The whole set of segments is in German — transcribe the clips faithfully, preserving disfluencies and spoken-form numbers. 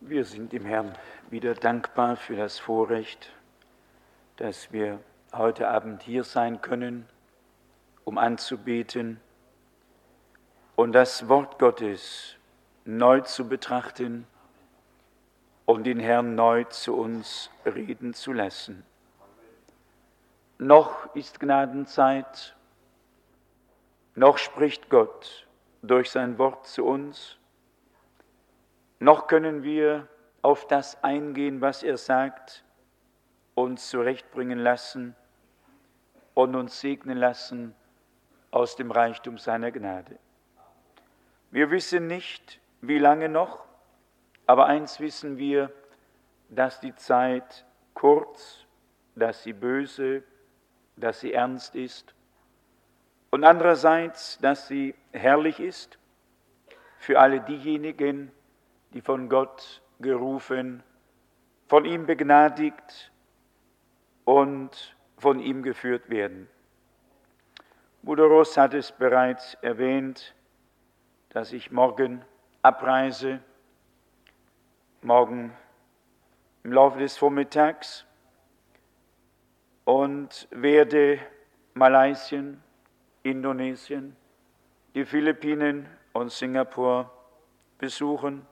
Wir sind dem Herrn wieder dankbar für das Vorrecht, dass wir heute Abend hier sein können, um anzubeten und das Wort Gottes neu zu betrachten und den Herrn neu zu uns reden zu lassen. Noch ist Gnadenzeit, noch spricht Gott durch sein Wort zu uns, noch können wir auf das eingehen, was er sagt, uns zurechtbringen lassen und uns segnen lassen aus dem Reichtum seiner Gnade. Wir wissen nicht, wie lange noch, aber eins wissen wir, dass die Zeit kurz, dass sie böse, dass sie ernst ist und andererseits, dass sie herrlich ist für alle diejenigen, die von Gott gerufen, von ihm begnadigt und von ihm geführt werden. Bruder Ross hat es bereits erwähnt, dass ich morgen abreise, morgen im Laufe des Vormittags und werde Malaysia, Indonesien, die Philippinen und Singapur besuchen,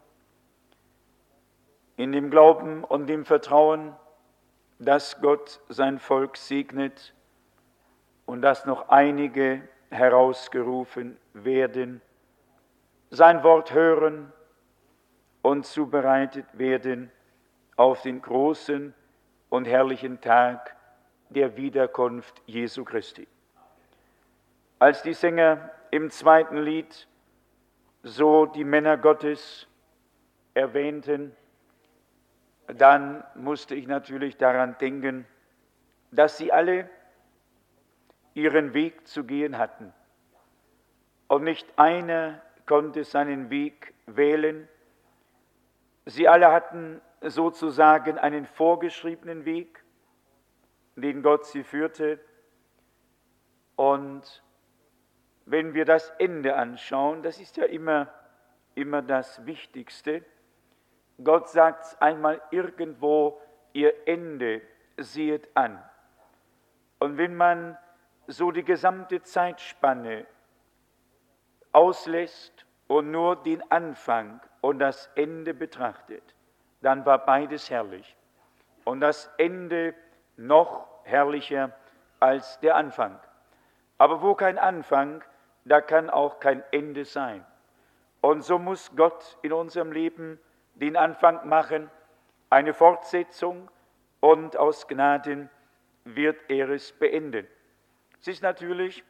in dem Glauben und dem Vertrauen, dass Gott sein Volk segnet und dass noch einige herausgerufen werden, sein Wort hören und zubereitet werden auf den großen und herrlichen Tag der Wiederkunft Jesu Christi. Als die Sänger im zweiten Lied so die Männer Gottes erwähnten, dann musste ich natürlich daran denken, dass sie alle ihren Weg zu gehen hatten. Und nicht einer konnte seinen Weg wählen. Sie alle hatten sozusagen einen vorgeschriebenen Weg, den Gott sie führte. Und wenn wir das Ende anschauen, das ist ja immer, immer das Wichtigste. Gott sagt einmal irgendwo, ihr Ende sehet an. Und wenn man so die gesamte Zeitspanne auslässt und nur den Anfang und das Ende betrachtet, dann war beides herrlich. Und das Ende noch herrlicher als der Anfang. Aber wo kein Anfang, da kann auch kein Ende sein. Und so muss Gott in unserem Leben den Anfang machen, eine Fortsetzung, und aus Gnaden wird er es beenden. Es ist natürlich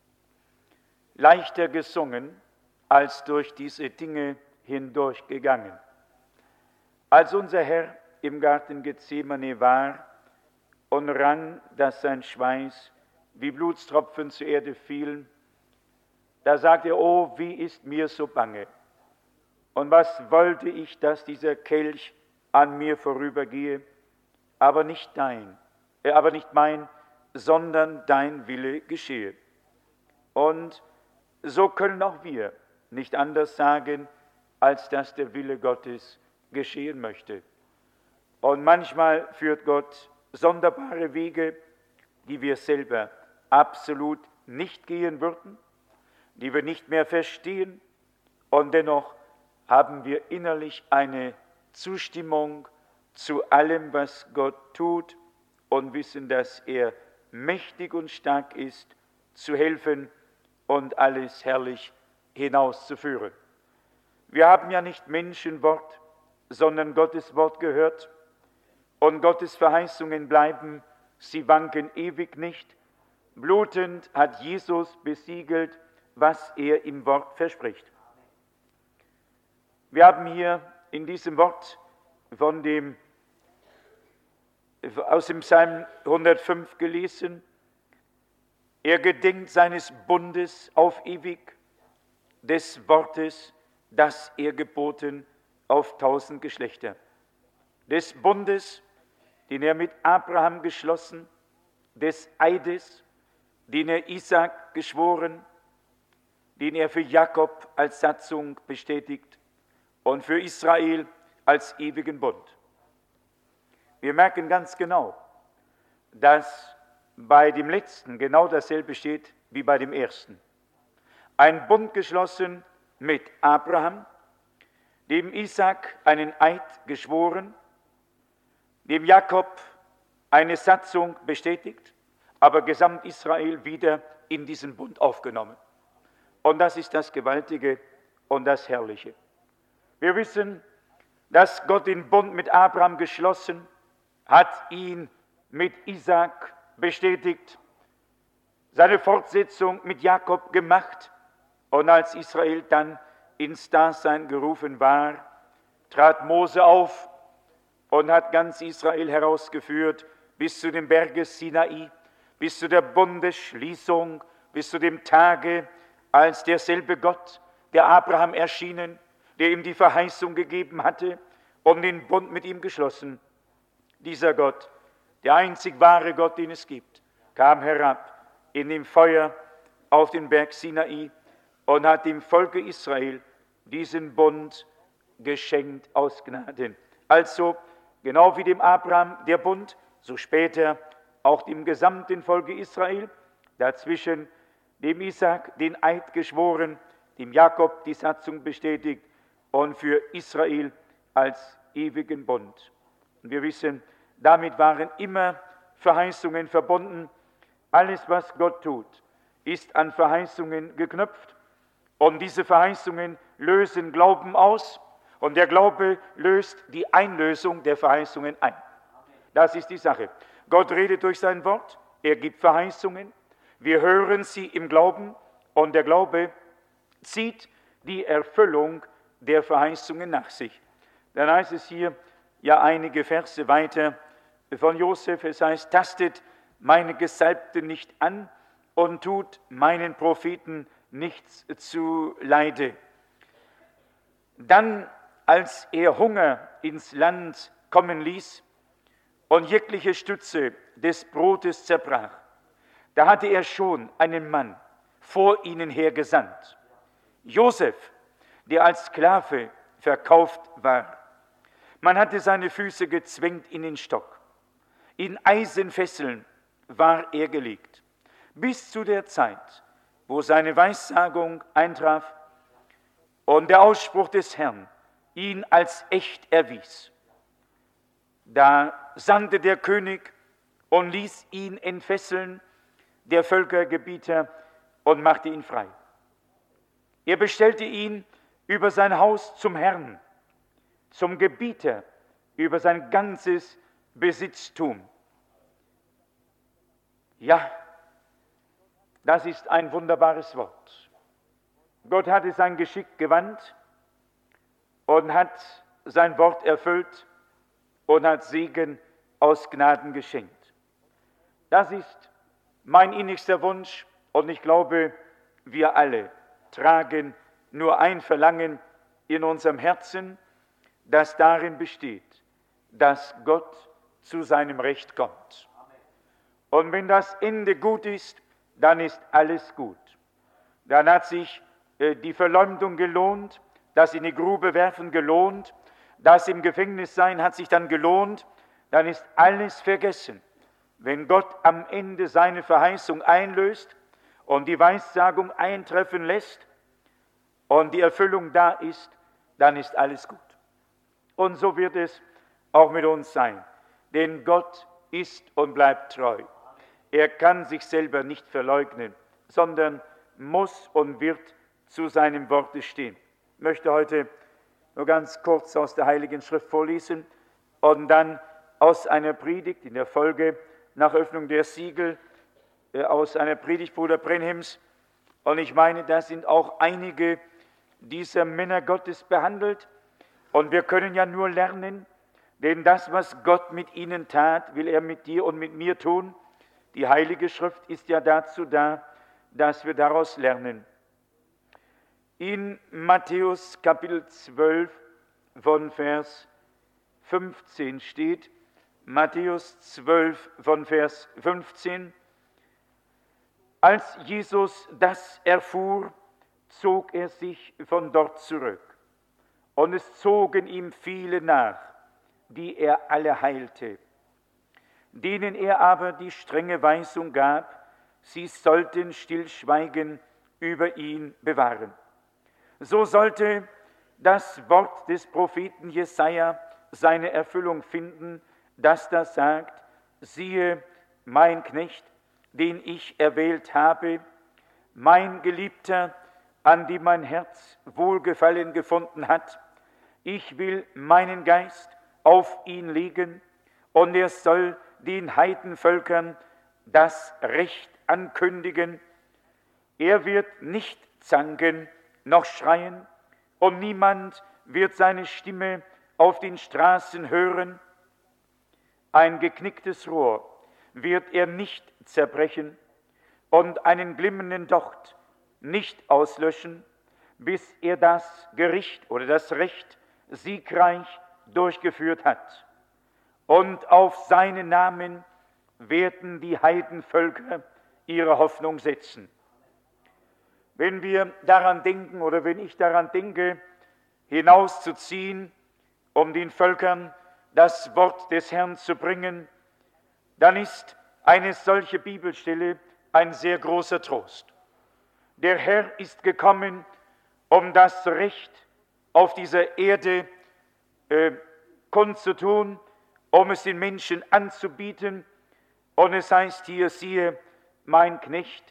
leichter gesungen, als durch diese Dinge hindurchgegangen. Als unser Herr im Garten Gethsemane war und rang, dass sein Schweiß wie Blutstropfen zur Erde fielen, da sagte er, oh, wie ist mir so bange. Und was wollte ich, dass dieser Kelch an mir vorübergehe, aber nicht dein, äh, aber nicht mein, sondern dein Wille geschehe. Und so können auch wir nicht anders sagen, als dass der Wille Gottes geschehen möchte. Und manchmal führt Gott sonderbare Wege, die wir selber absolut nicht gehen würden, die wir nicht mehr verstehen, und dennoch haben wir innerlich eine Zustimmung zu allem, was Gott tut, und wissen, dass er mächtig und stark ist, zu helfen und alles herrlich hinauszuführen. Wir haben ja nicht Menschenwort, sondern Gottes Wort gehört, und Gottes Verheißungen bleiben, sie wanken ewig nicht. Blutend hat Jesus besiegelt, was er im Wort verspricht. Wir haben hier in diesem Wort von dem, aus dem Psalm hundertfünf gelesen, er gedenkt seines Bundes auf ewig, des Wortes, das er geboten auf tausend Geschlechter, des Bundes, den er mit Abraham geschlossen, des Eides, den er Isaak geschworen, den er für Jakob als Satzung bestätigt und für Israel als ewigen Bund. Wir merken ganz genau, dass bei dem letzten genau dasselbe steht wie bei dem ersten. Ein Bund geschlossen mit Abraham, dem Isaak einen Eid geschworen, dem Jakob eine Satzung bestätigt, aber gesamt Israel wieder in diesen Bund aufgenommen. Und das ist das Gewaltige und das Herrliche. Wir wissen, dass Gott den Bund mit Abraham geschlossen hat, ihn mit Isaak bestätigt, seine Fortsetzung mit Jakob gemacht. Und als Israel dann ins Dasein gerufen war, trat Mose auf und hat ganz Israel herausgeführt bis zu dem Berge Sinai, bis zu der Bundesschließung, bis zu dem Tage, als derselbe Gott, der Abraham erschienen, der ihm die Verheißung gegeben hatte und den Bund mit ihm geschlossen. Dieser Gott, der einzig wahre Gott, den es gibt, kam herab in dem Feuer auf den Berg Sinai und hat dem Volke Israel diesen Bund geschenkt aus Gnaden. Also, genau wie dem Abraham der Bund, so später auch dem gesamten Volke Israel, dazwischen dem Isaak den Eid geschworen, dem Jakob die Satzung bestätigt und für Israel als ewigen Bund. Und wir wissen, damit waren immer Verheißungen verbunden. Alles, was Gott tut, ist an Verheißungen geknüpft. Und diese Verheißungen lösen Glauben aus. Und der Glaube löst die Einlösung der Verheißungen ein. Das ist die Sache. Gott redet durch sein Wort. Er gibt Verheißungen. Wir hören sie im Glauben. Und der Glaube zieht die Erfüllung der Verheißungen nach sich. Dann heißt es hier ja einige Verse weiter von Josef. Es heißt, tastet meine Gesalbten nicht an und tut meinen Propheten nichts zuleide. Dann, als er Hunger ins Land kommen ließ und jegliche Stütze des Brotes zerbrach, da hatte er schon einen Mann vor ihnen hergesandt. Josef, der als Sklave verkauft war. Man hatte seine Füße gezwängt in den Stock. In Eisenfesseln war er gelegt, bis zu der Zeit, wo seine Weissagung eintraf und der Ausspruch des Herrn ihn als echt erwies. Da sandte der König und ließ ihn entfesseln, der Völkergebieter, und machte ihn frei. Er bestellte ihn über sein Haus zum Herrn, zum Gebieter über sein ganzes Besitztum. Ja, das ist ein wunderbares Wort. Gott hatte sein Geschick gewandt und hat sein Wort erfüllt und hat Segen aus Gnaden geschenkt. Das ist mein innigster Wunsch und ich glaube, wir alle tragen nur ein Verlangen in unserem Herzen, das darin besteht, dass Gott zu seinem Recht kommt. Und wenn das Ende gut ist, dann ist alles gut. Dann hat sich äh, die Verleumdung gelohnt, das in die Grube werfen gelohnt, das im Gefängnis sein hat sich dann gelohnt, dann ist alles vergessen. Wenn Gott am Ende seine Verheißung einlöst und die Weissagung eintreffen lässt und die Erfüllung da ist, dann ist alles gut. Und so wird es auch mit uns sein. Denn Gott ist und bleibt treu. Er kann sich selber nicht verleugnen, sondern muss und wird zu seinem Worte stehen. Ich möchte heute nur ganz kurz aus der Heiligen Schrift vorlesen und dann aus einer Predigt in der Folge nach Öffnung der Siegel, äh, aus einer Predigt Bruder Brenhims. Und ich meine, da sind auch einige dieser Männer Gottes behandelt. Und wir können ja nur lernen, denn das, was Gott mit ihnen tat, will er mit dir und mit mir tun. Die Heilige Schrift ist ja dazu da, dass wir daraus lernen. In Matthäus Kapitel zwölf von Vers fünfzehn steht, Matthäus zwölf von Vers fünfzehn, als Jesus das erfuhr, zog er sich von dort zurück und es zogen ihm viele nach, die er alle heilte, denen er aber die strenge Weisung gab, sie sollten Stillschweigen über ihn bewahren. So sollte das Wort des Propheten Jesaja seine Erfüllung finden, das da sagt: Siehe, mein Knecht, den ich erwählt habe, mein Geliebter, an dem mein Herz Wohlgefallen gefunden hat. Ich will meinen Geist auf ihn legen, und er soll den Heidenvölkern das Recht ankündigen. Er wird nicht zanken noch schreien, und niemand wird seine Stimme auf den Straßen hören. Ein geknicktes Rohr wird er nicht zerbrechen und einen glimmenden Docht nicht auslöschen, bis er das Gericht oder das Recht siegreich durchgeführt hat. Und auf seinen Namen werden die Heidenvölker ihre Hoffnung setzen. Wenn wir daran denken oder wenn ich daran denke, hinauszuziehen, um den Völkern das Wort des Herrn zu bringen, dann ist eine solche Bibelstelle ein sehr großer Trost. Der Herr ist gekommen, um das Recht auf dieser Erde äh, kundzutun, um es den Menschen anzubieten. Und es heißt hier: Siehe, mein Knecht,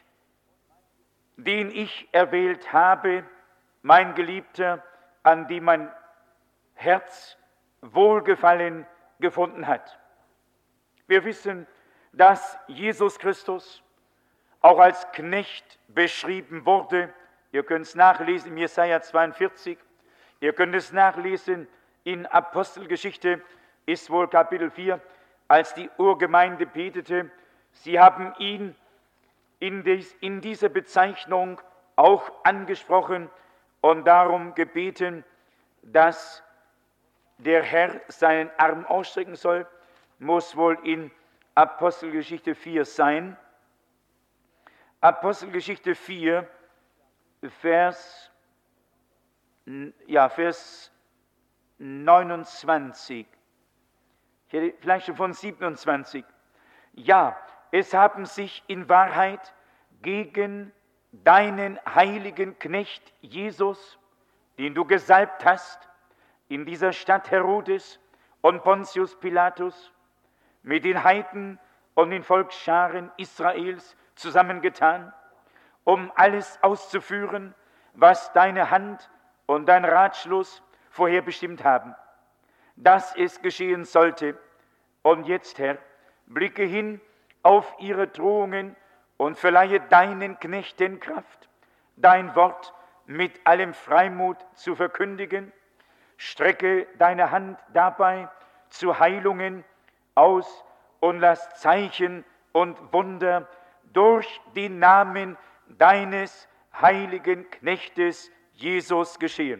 den ich erwählt habe, mein Geliebter, an dem mein Herz Wohlgefallen gefunden hat. Wir wissen, dass Jesus Christus auch als Knecht beschrieben wurde. Ihr könnt es nachlesen in Jesaja zweiundvierzig, ihr könnt es nachlesen in Apostelgeschichte, ist wohl Kapitel vier, als die Urgemeinde betete. Sie haben ihn in, dies, in dieser Bezeichnung auch angesprochen und darum gebeten, dass der Herr seinen Arm ausstrecken soll. Muss wohl in Apostelgeschichte vier sein. Apostelgeschichte vier, Vers, ja, Vers neunundzwanzig. Ich hätte vielleicht schon von siebenundzwanzig. Ja, es haben sich in Wahrheit gegen deinen heiligen Knecht Jesus, den du gesalbt hast, in dieser Stadt Herodes und Pontius Pilatus, mit den Heiden und den Volksscharen Israels zusammengetan, um alles auszuführen, was deine Hand und dein Ratschluss vorherbestimmt haben, dass es geschehen sollte. Und jetzt, Herr, blicke hin auf ihre Drohungen und verleihe deinen Knechten Kraft, dein Wort mit allem Freimut zu verkündigen. Strecke deine Hand dabei zu Heilungen aus und lass Zeichen und Wunder durch den Namen deines heiligen Knechtes Jesus geschehen.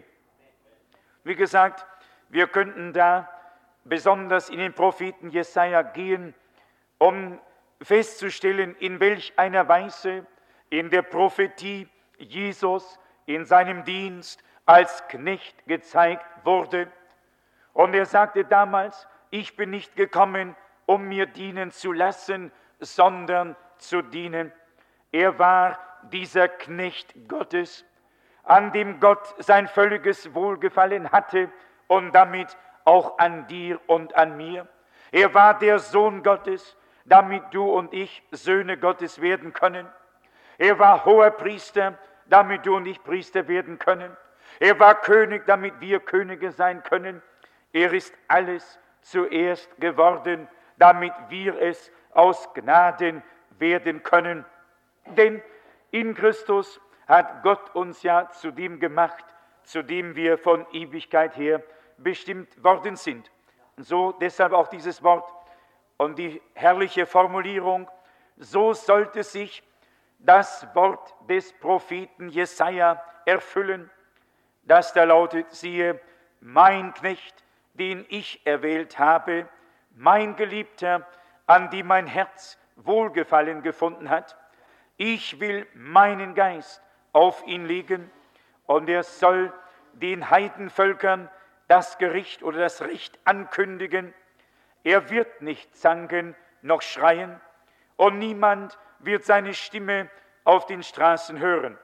Wie gesagt, wir könnten da besonders in den Propheten Jesaja gehen, um festzustellen, in welch einer Weise in der Prophetie Jesus in seinem Dienst als Knecht gezeigt wurde. Und er sagte damals: Ich bin nicht gekommen, um mir dienen zu lassen, sondern zu dienen. Er war dieser Knecht Gottes, an dem Gott sein völliges Wohlgefallen hatte und damit auch an dir und an mir. Er war der Sohn Gottes, damit du und ich Söhne Gottes werden können. Er war Hoherpriester, damit du und ich Priester werden können. Er war König, damit wir Könige sein können. Er ist alles zuerst geworden, damit wir es aus Gnaden werden können. Denn in Christus hat Gott uns ja zu dem gemacht, zu dem wir von Ewigkeit her bestimmt worden sind. Und so deshalb auch dieses Wort und die herrliche Formulierung: So sollte sich das Wort des Propheten Jesaja erfüllen, das da lautet: Siehe, mein Knecht, den ich erwählt habe, mein Geliebter, an dem mein Herz Wohlgefallen gefunden hat. Ich will meinen Geist auf ihn legen, und er soll den Heidenvölkern das Gericht oder das Recht ankündigen. Er wird nicht zanken noch schreien, und niemand wird seine Stimme auf den Straßen hören.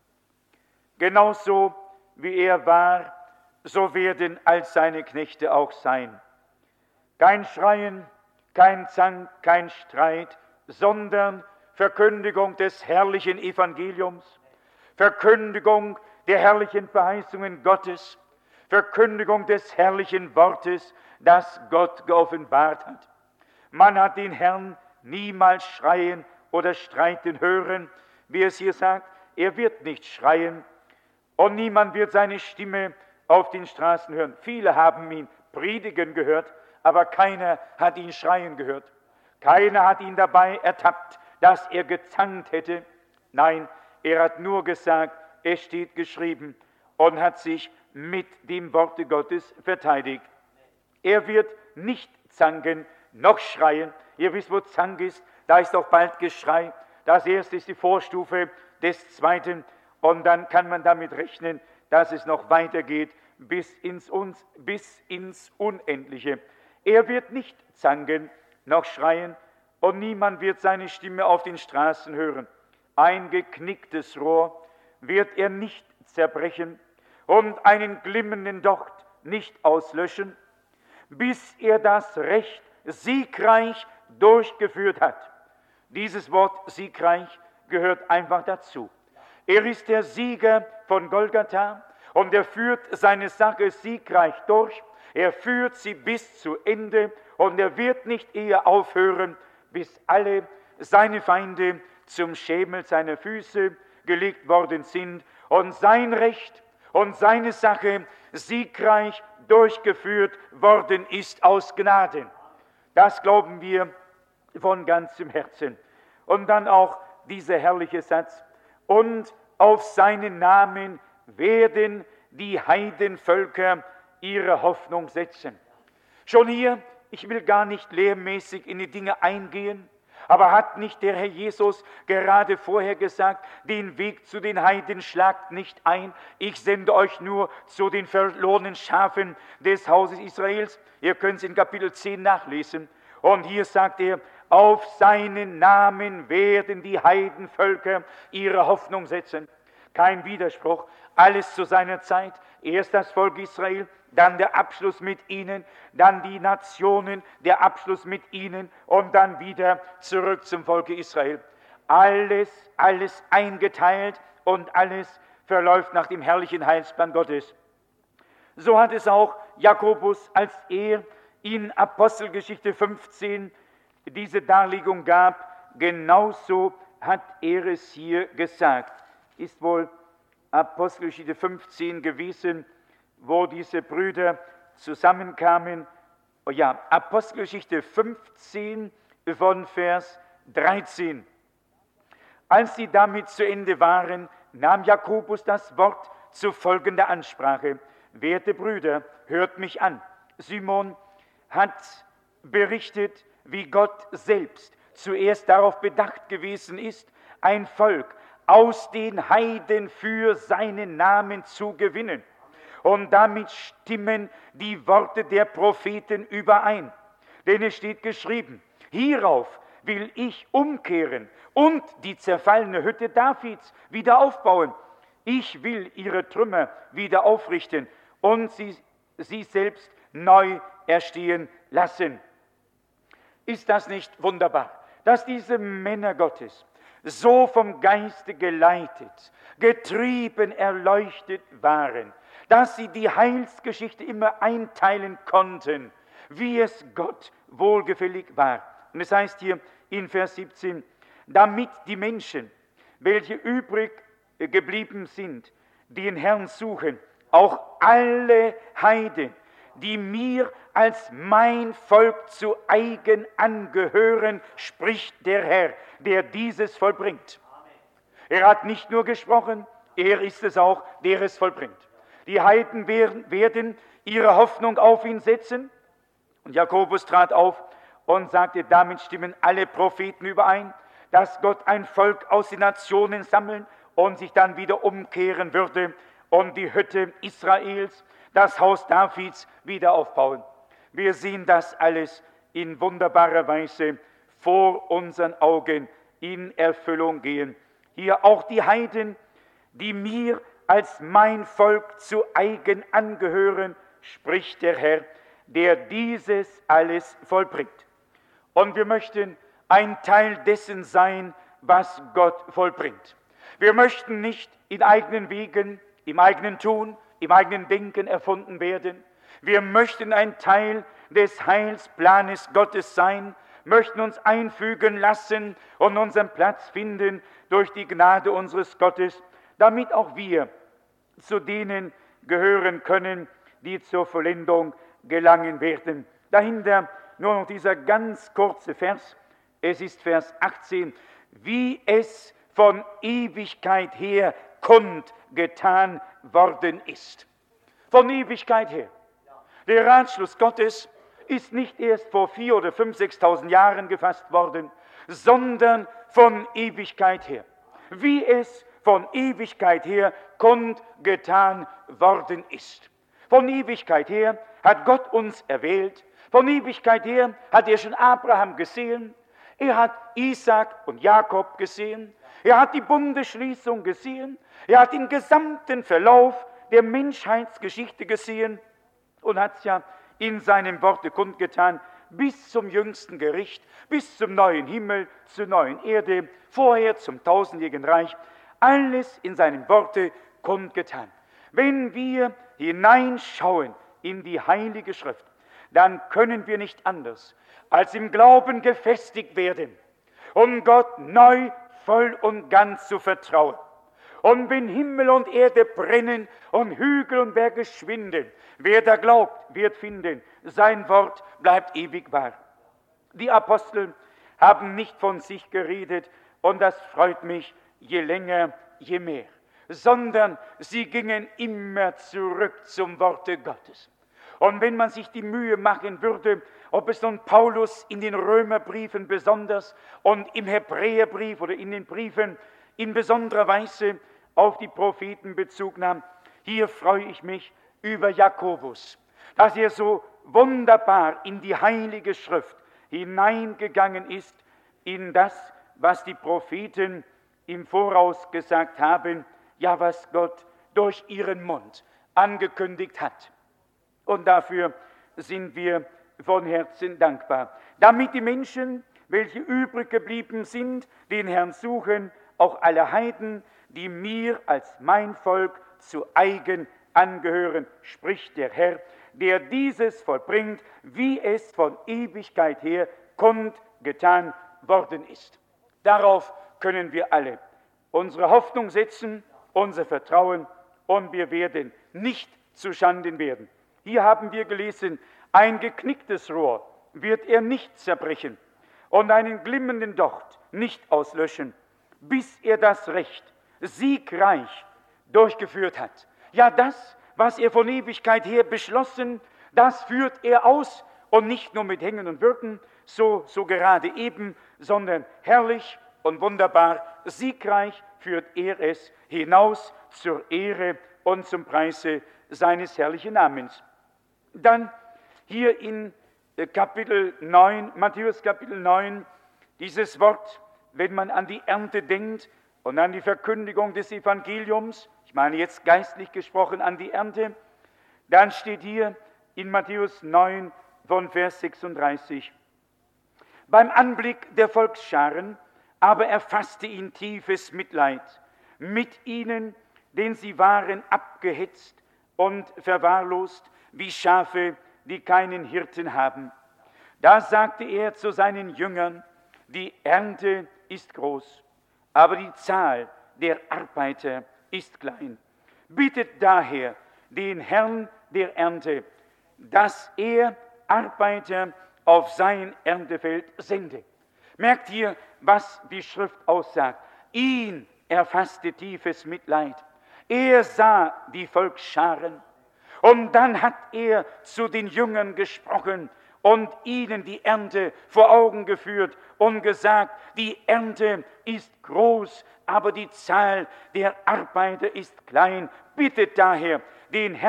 Genauso wie er war, so werden all seine Knechte auch sein. Kein Schreien, kein Zank, kein Streit, sondern Verkündigung des herrlichen Evangeliums, Verkündigung der herrlichen Verheißungen Gottes, Verkündigung des herrlichen Wortes, das Gott geoffenbart hat. Man hat den Herrn niemals schreien oder streiten hören, wie es hier sagt. Er wird nicht schreien und niemand wird seine Stimme auf den Straßen hören. Viele haben ihn predigen gehört, aber keiner hat ihn schreien gehört. Keiner hat ihn dabei ertappt, dass er gezankt hätte. Nein, er hat nur gesagt, es steht geschrieben, und hat sich mit dem Worte Gottes verteidigt. Er wird nicht zanken, noch schreien. Ihr wisst, wo Zank ist, da ist auch bald Geschrei. Das erste ist die Vorstufe des zweiten, und dann kann man damit rechnen, dass es noch weitergeht bis ins, uns, bis ins Unendliche. Er wird nicht zanken, noch schreien, und niemand wird seine Stimme auf den Straßen hören. Ein geknicktes Rohr wird er nicht zerbrechen und einen glimmenden Docht nicht auslöschen, bis er das Recht siegreich durchgeführt hat. Dieses Wort siegreich gehört einfach dazu. Er ist der Sieger von Golgatha und er führt seine Sache siegreich durch. Er führt sie bis zu Ende und er wird nicht eher aufhören, bis alle seine Feinde zum Schemel seiner Füße gelegt worden sind und sein Recht und seine Sache siegreich durchgeführt worden ist aus Gnaden. Das glauben wir von ganzem Herzen. Und dann auch dieser herrliche Satz: Und auf seinen Namen werden die Heidenvölker ihre Hoffnung setzen. Schon hier, ich will gar nicht lehrmäßig in die Dinge eingehen, aber hat nicht der Herr Jesus gerade vorher gesagt, den Weg zu den Heiden schlagt nicht ein, ich sende euch nur zu den verlorenen Schafen des Hauses Israels? Ihr könnt es in Kapitel zehn nachlesen. Und hier sagt er, auf seinen Namen werden die Heidenvölker ihre Hoffnung setzen. Kein Widerspruch, alles zu seiner Zeit. Erst das Volk Israel, dann der Abschluss mit ihnen, dann die Nationen, der Abschluss mit ihnen und dann wieder zurück zum Volke Israel. Alles, alles eingeteilt und alles verläuft nach dem herrlichen Heilsplan Gottes. So hat es auch Jakobus, als er in Apostelgeschichte fünfzehn diese Darlegung gab, genauso hat er es hier gesagt. Ist wohl Apostelgeschichte fünfzehn gewesen, wo diese Brüder zusammenkamen. Oh ja, Apostelgeschichte fünfzehn von Vers dreizehn. Als sie damit zu Ende waren, nahm Jakobus das Wort zu folgender Ansprache: Werte Brüder, hört mich an. Simon hat berichtet, wie Gott selbst zuerst darauf bedacht gewesen ist, ein Volk aus den Heiden für seinen Namen zu gewinnen. Und damit stimmen die Worte der Propheten überein. Denn es steht geschrieben, hierauf will ich umkehren und die zerfallene Hütte Davids wieder aufbauen. Ich will ihre Trümmer wieder aufrichten und sie, sie selbst neu erstehen lassen. Ist das nicht wunderbar, dass diese Männer Gottes so vom Geiste geleitet, getrieben, erleuchtet waren, dass sie die Heilsgeschichte immer einteilen konnten, wie es Gott wohlgefällig war. Und es heißt hier in Vers siebzehn, damit die Menschen, welche übrig geblieben sind, den Herrn suchen, auch alle Heiden, die mir als mein Volk zu eigen angehören, spricht der Herr, der dieses vollbringt. Er hat nicht nur gesprochen, er ist es auch, der es vollbringt. Die Heiden werden, werden ihre Hoffnung auf ihn setzen. Und Jakobus trat auf und sagte, damit stimmen alle Propheten überein, dass Gott ein Volk aus den Nationen sammeln und sich dann wieder umkehren würde und die Hütte Israels, das Haus Davids wieder aufbauen. Wir sehen das alles in wunderbarer Weise vor unseren Augen in Erfüllung gehen. Hier auch die Heiden, die mir als mein Volk zu eigen angehören, spricht der Herr, der dieses alles vollbringt. Und wir möchten ein Teil dessen sein, was Gott vollbringt. Wir möchten nicht in eigenen Wegen, im eigenen Tun, im eigenen Denken erfunden werden. Wir möchten ein Teil des Heilsplanes Gottes sein, möchten uns einfügen lassen und unseren Platz finden durch die Gnade unseres Gottes, damit auch wir zu denen gehören können, die zur Vollendung gelangen werden. Dahinter nur noch dieser ganz kurze Vers, es ist Vers achtzehn, wie es von Ewigkeit her kundgetan worden ist. Von Ewigkeit her. Der Ratschluss Gottes ist nicht erst vor vier oder fünf, sechstausend Jahren gefasst worden, sondern von Ewigkeit her. Wie es von Ewigkeit her kundgetan worden ist. Von Ewigkeit her hat Gott uns erwählt. Von Ewigkeit her hat er schon Abraham gesehen. Er hat Isaak und Jakob gesehen. Er hat die Bundesschließung gesehen. Er hat den gesamten Verlauf der Menschheitsgeschichte gesehen und hat es ja in seinem Worte kundgetan, bis zum jüngsten Gericht, bis zum neuen Himmel, zur neuen Erde, vorher zum tausendjährigen Reich, alles in seinem Worte kundgetan. Wenn wir hineinschauen in die Heilige Schrift, dann können wir nicht anders, als im Glauben gefestigt werden, um Gott neu, voll und ganz zu vertrauen. Und wenn Himmel und Erde brennen und Hügel und Berge schwinden, wer da glaubt, wird finden, sein Wort bleibt ewig wahr. Die Apostel haben nicht von sich geredet, und das freut mich, je länger, je mehr, sondern sie gingen immer zurück zum Worte Gottes. Und wenn man sich die Mühe machen würde, ob es nun Paulus in den Römerbriefen besonders und im Hebräerbrief oder in den Briefen in besonderer Weise auf die Propheten Bezug nahm, hier freue ich mich über Jakobus, dass er so wunderbar in die Heilige Schrift hineingegangen ist, in das, was die Propheten im Voraus gesagt haben, ja, was Gott durch ihren Mund angekündigt hat. Und dafür sind wir von Herzen dankbar, damit die Menschen, welche übrig geblieben sind, den Herrn suchen, auch alle Heiden, die mir als mein Volk zu eigen angehören, spricht der Herr, der dieses vollbringt, wie es von Ewigkeit her kundgetan worden ist. Darauf können wir alle unsere Hoffnung setzen, unser Vertrauen, und wir werden nicht zu Schanden werden. Hier haben wir gelesen, ein geknicktes Rohr wird er nicht zerbrechen und einen glimmenden Docht nicht auslöschen, bis er das Recht siegreich durchgeführt hat. Ja, das, was er von Ewigkeit her beschlossen, das führt er aus, und nicht nur mit Hängen und Würgen, so, so gerade eben, sondern herrlich und wunderbar, siegreich führt er es hinaus zur Ehre und zum Preise seines herrlichen Namens. Dann hier in Kapitel neun, Matthäus Kapitel neun, dieses Wort, wenn man an die Ernte denkt und an die Verkündigung des Evangeliums, ich meine jetzt geistlich gesprochen an die Ernte, dann steht hier in Matthäus neun von Vers sechsunddreißig, beim Anblick der Volksscharen aber erfasste ihn tiefes Mitleid mit ihnen, denn sie waren abgehetzt und verwahrlost wie Schafe, die keinen Hirten haben. Da sagte er zu seinen Jüngern, die Ernte ist groß, aber die Zahl der Arbeiter ist klein. Bittet daher den Herrn der Ernte, dass er Arbeiter auf sein Erntefeld sende. Merkt hier, was die Schrift aussagt. Ihn erfasste tiefes Mitleid. Er sah die Volksscharen. Und dann hat er zu den Jüngern gesprochen und ihnen die Ernte vor Augen geführt und gesagt, die Ernte ist groß, aber die Zahl der Arbeiter ist klein. Bittet daher den Herrn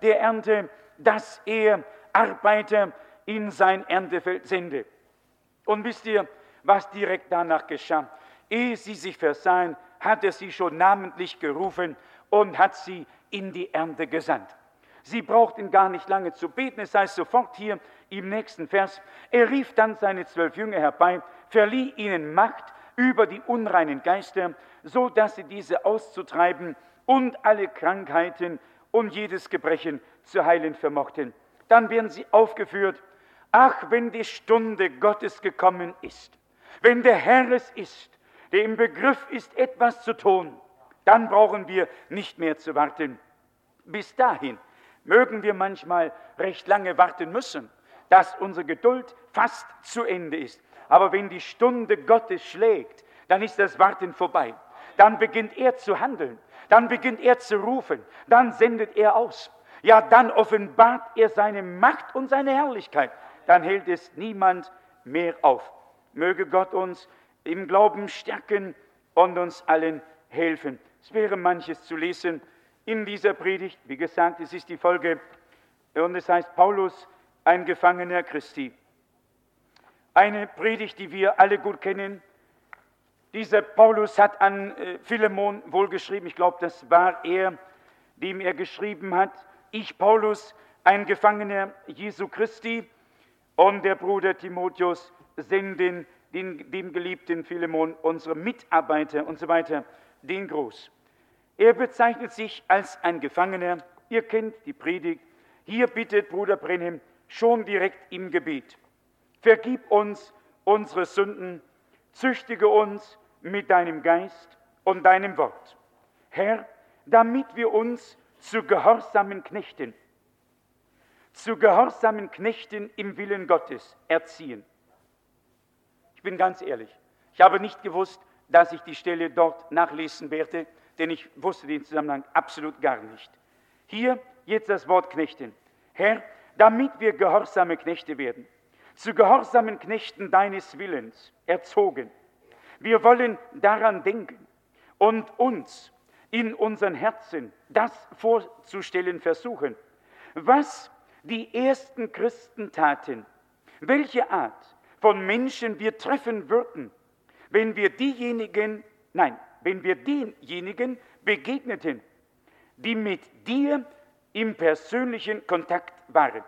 der Ernte, dass er Arbeiter in sein Erntefeld sende. Und wisst ihr, was direkt danach geschah? Ehe sie sich versahen, hat er sie schon namentlich gerufen und hat sie in die Ernte gesandt. Sie brauchten gar nicht lange zu beten, es heißt sofort hier im nächsten Vers, er rief dann seine zwölf Jünger herbei, verlieh ihnen Macht über die unreinen Geister, so dass sie diese auszutreiben und alle Krankheiten und jedes Gebrechen zu heilen vermochten. Dann werden sie aufgeführt, ach, wenn die Stunde Gottes gekommen ist, wenn der Herr es ist, der im Begriff ist, etwas zu tun, dann brauchen wir nicht mehr zu warten. Bis dahin mögen wir manchmal recht lange warten müssen, dass unsere Geduld fast zu Ende ist. Aber wenn die Stunde Gottes schlägt, dann ist das Warten vorbei. Dann beginnt er zu handeln, dann beginnt er zu rufen, dann sendet er aus. Ja, dann offenbart er seine Macht und seine Herrlichkeit. Dann hält es niemand mehr auf. Möge Gott uns im Glauben stärken und uns allen helfen. Es wäre manches zu lesen in dieser Predigt. Wie gesagt, es ist die Folge, und es heißt Paulus, ein Gefangener Christi. Eine Predigt, die wir alle gut kennen. Dieser Paulus hat an äh, Philemon wohl geschrieben, ich glaube, das war er, dem er geschrieben hat, ich, Paulus, ein Gefangener Jesu Christi, und der Bruder Timotheus senden den, dem geliebten Philemon, unsere Mitarbeiter und so weiter, den Gruß. Er bezeichnet sich als ein Gefangener, ihr kennt die Predigt, hier bittet Bruder Brenhem schon direkt im Gebet, vergib uns unsere Sünden, züchtige uns mit deinem Geist und deinem Wort. Herr, damit wir uns zu gehorsamen Knechten, zu gehorsamen Knechten im Willen Gottes erziehen. Ich bin ganz ehrlich, ich habe nicht gewusst, dass ich die Stelle dort nachlesen werde, denn ich wusste den Zusammenhang absolut gar nicht. Hier jetzt das Wort Knechten. Herr, damit wir gehorsame Knechte werden, zu gehorsamen Knechten deines Willens erzogen. Wir wollen daran denken und uns in unseren Herzen das vorzustellen versuchen, was die ersten Christen taten, welche Art von Menschen wir treffen würden, wenn wir diejenigen, nein, wenn wir denjenigen begegneten, die mit dir im persönlichen Kontakt waren.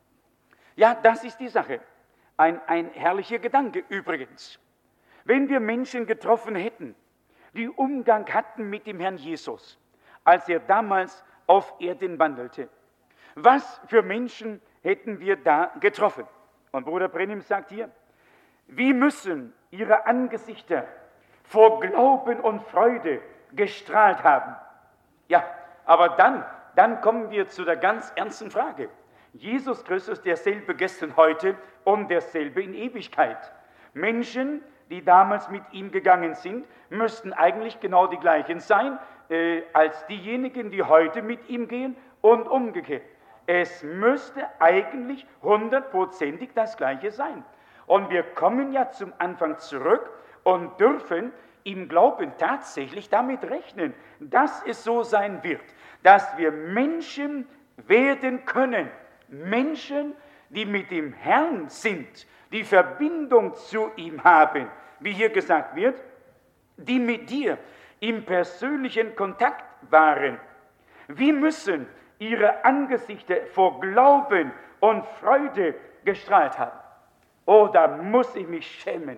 Ja, das ist die Sache. Ein, ein herrlicher Gedanke übrigens. Wenn wir Menschen getroffen hätten, die Umgang hatten mit dem Herrn Jesus, als er damals auf Erden wandelte, was für Menschen hätten wir da getroffen? Und Bruder Brenhem sagt hier, wie müssen ihre Angesichter vor Glauben und Freude gestrahlt haben. Ja, aber dann, dann kommen wir zu der ganz ernsten Frage. Jesus Christus, derselbe gestern, heute und derselbe in Ewigkeit. Menschen, die damals mit ihm gegangen sind, müssten eigentlich genau die gleichen sein, äh, als diejenigen, die heute mit ihm gehen und umgekehrt. Es müsste eigentlich hundertprozentig das Gleiche sein. Und wir kommen ja zum Anfang zurück und dürfen im Glauben tatsächlich damit rechnen, dass es so sein wird, dass wir Menschen werden können, Menschen, die mit dem Herrn sind, die Verbindung zu ihm haben, wie hier gesagt wird, die mit dir im persönlichen Kontakt waren. Wie müssen ihre Angesichter vor Glauben und Freude gestrahlt haben? Oh, da muss ich mich schämen.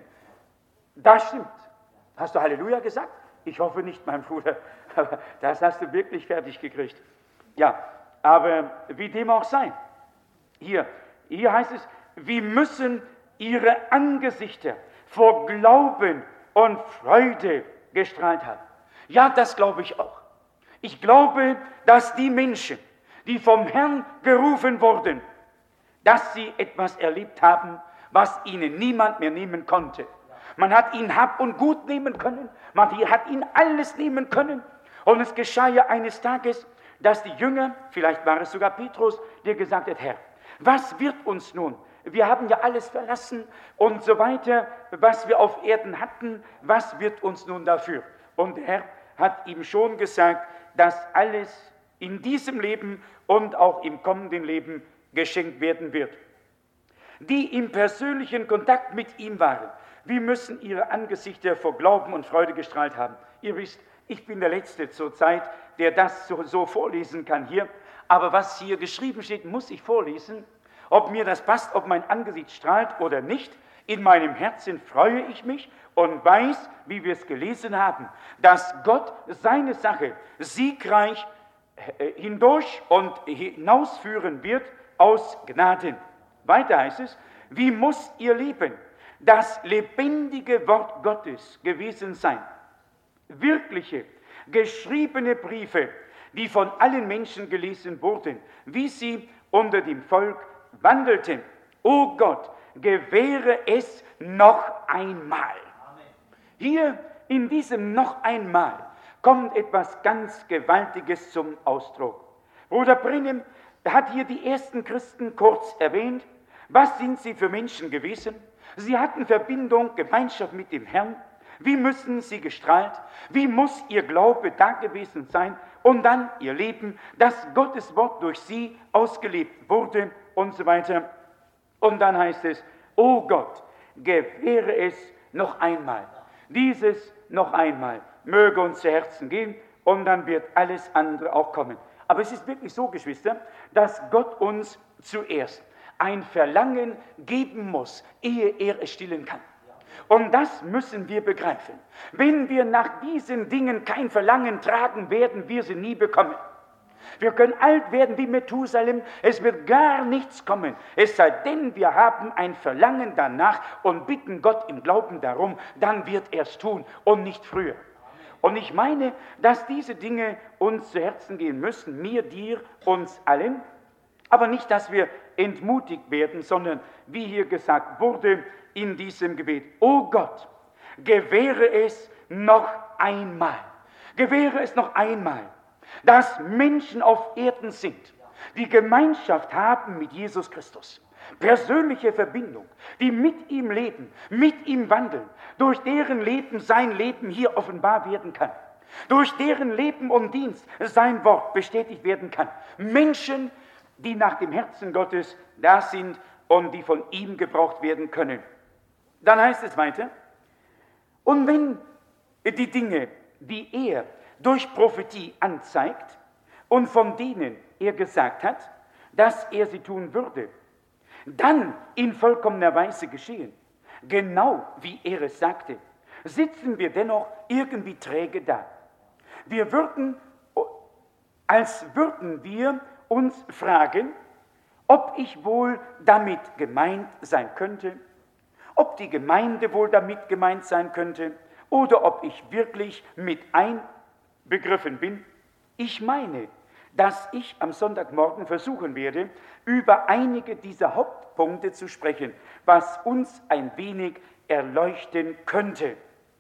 Das stimmt. Hast du Halleluja gesagt? Ich hoffe nicht, mein Bruder, aber das hast du wirklich fertig gekriegt. Ja, aber wie dem auch sei. Hier, hier heißt es, wie müssen ihre Angesichter vor Glauben und Freude gestrahlt haben. Ja, das glaube ich auch. Ich glaube, dass die Menschen, die vom Herrn gerufen wurden, dass sie etwas erlebt haben, was ihnen niemand mehr nehmen konnte. Man hat ihn Hab und Gut nehmen können, man hat ihn alles nehmen können. Und es geschah ja eines Tages, dass die Jünger, vielleicht war es sogar Petrus, der gesagt hat, Herr, was wird uns nun? Wir haben ja alles verlassen und so weiter, was wir auf Erden hatten, was wird uns nun dafür? Und der Herr hat ihm schon gesagt, dass alles in diesem Leben und auch im kommenden Leben geschenkt werden wird. Die im persönlichen Kontakt mit ihm waren, wie müssen ihre Angesichter vor Glauben und Freude gestrahlt haben. Ihr wisst, ich bin der Letzte zur Zeit, der das so, so vorlesen kann hier, aber was hier geschrieben steht, muss ich vorlesen. Ob mir das passt, ob mein Angesicht strahlt oder nicht, in meinem Herzen freue ich mich und weiß, wie wir es gelesen haben, dass Gott seine Sache siegreich hindurch und hinausführen wird aus Gnaden. Weiter heißt es, wie muss ihr Leben das lebendige Wort Gottes gewesen sein? Wirkliche, geschriebene Briefe, die von allen Menschen gelesen wurden, wie sie unter dem Volk wandelten. O Gott, gewähre es noch einmal. Hier in diesem noch einmal kommt etwas ganz Gewaltiges zum Ausdruck. Bruder Brenhem hat hier die ersten Christen kurz erwähnt. Was sind sie für Menschen gewesen? Sie hatten Verbindung, Gemeinschaft mit dem Herrn. Wie müssen sie gestrahlt? Wie muss ihr Glaube da gewesen sein? Und dann ihr Leben, dass Gottes Wort durch sie ausgelebt wurde und so weiter. Und dann heißt es, o Gott, gewähre es noch einmal. Dieses noch einmal möge uns zu Herzen gehen und dann wird alles andere auch kommen. Aber es ist wirklich so, Geschwister, dass Gott uns zuerst ein Verlangen geben muss, ehe er es stillen kann. Und das müssen wir begreifen. Wenn wir nach diesen Dingen kein Verlangen tragen, werden wir sie nie bekommen. Wir können alt werden wie Methusalem, es wird gar nichts kommen. Es sei denn, wir haben ein Verlangen danach und bitten Gott im Glauben darum, dann wird er es tun und nicht früher. Und ich meine, dass diese Dinge uns zu Herzen gehen müssen, mir, dir, uns allen, aber nicht, dass wir entmutigt werden, sondern wie hier gesagt wurde in diesem Gebet, o Gott, gewähre es noch einmal, gewähre es noch einmal, dass Menschen auf Erden sind, die Gemeinschaft haben mit Jesus Christus, persönliche Verbindung, die mit ihm leben, mit ihm wandeln, durch deren Leben sein Leben hier offenbar werden kann, durch deren Leben und Dienst sein Wort bestätigt werden kann. Menschen, die nach dem Herzen Gottes da sind und die von ihm gebraucht werden können. Dann heißt es weiter, und wenn die Dinge, die er durch Prophetie anzeigt und von denen er gesagt hat, dass er sie tun würde, dann in vollkommener Weise geschehen, genau wie er es sagte, sitzen wir dennoch irgendwie träge da. Wir würden, als würden wir uns fragen, ob ich wohl damit gemeint sein könnte, ob die Gemeinde wohl damit gemeint sein könnte oder ob ich wirklich mit einbegriffen bin. Ich meine, dass ich am Sonntagmorgen versuchen werde, über einige dieser Hauptpunkte zu sprechen, was uns ein wenig erleuchten könnte.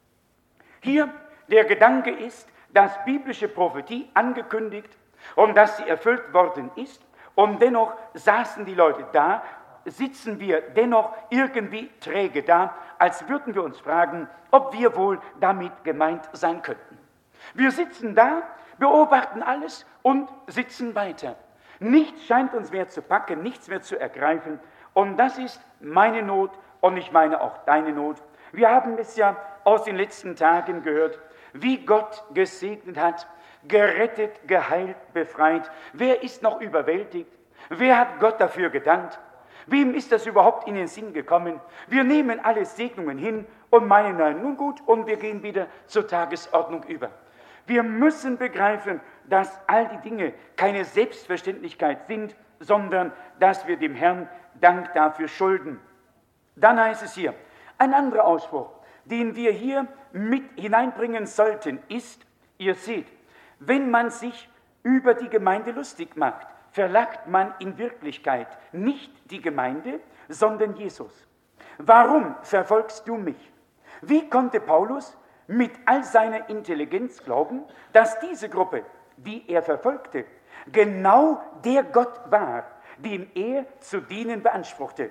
Hier der Gedanke ist, dass biblische Prophetie angekündigt und dass sie erfüllt worden ist und dennoch saßen die Leute da, sitzen wir dennoch irgendwie träge da, als würden wir uns fragen, ob wir wohl damit gemeint sein könnten. Wir sitzen da, beobachten alles und sitzen weiter. Nichts scheint uns mehr zu packen, nichts mehr zu ergreifen. Und das ist meine Not und ich meine auch deine Not. Wir haben es ja aus den letzten Tagen gehört, wie Gott gesegnet hat, gerettet, geheilt, befreit. Wer ist noch überwältigt? Wer hat Gott dafür gedankt? Wem ist das überhaupt in den Sinn gekommen? Wir nehmen alle Segnungen hin und meinen, nein, nun gut, und wir gehen wieder zur Tagesordnung über. Wir müssen begreifen, dass all die Dinge keine Selbstverständlichkeit sind, sondern dass wir dem Herrn Dank dafür schulden. Dann heißt es hier, ein anderer Ausspruch, den wir hier mit hineinbringen sollten, ist, ihr seht, wenn man sich über die Gemeinde lustig macht, verlacht man in Wirklichkeit nicht die Gemeinde, sondern Jesus. Warum verfolgst du mich? Wie konnte Paulus mit all seiner Intelligenz glauben, dass diese Gruppe, die er verfolgte, genau der Gott war, dem er zu dienen beanspruchte?